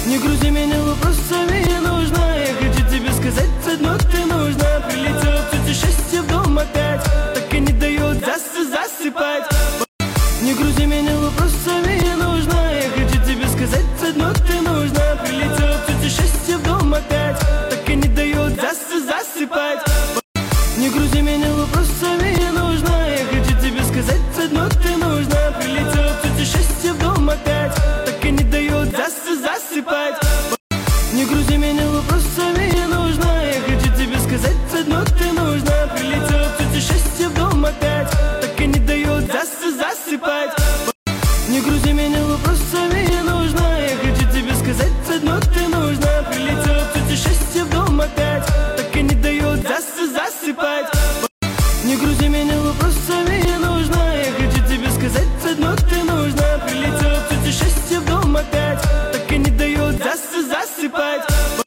Не грузи меня вопросами, не нужно. Я хочу тебе сказать одно, ты нужна. Прилетела птица счастья в дом опять, так и не дает засыпать. Не грузи меня вопросами, не нужно. Я хочу тебе сказать одно, ты нужна.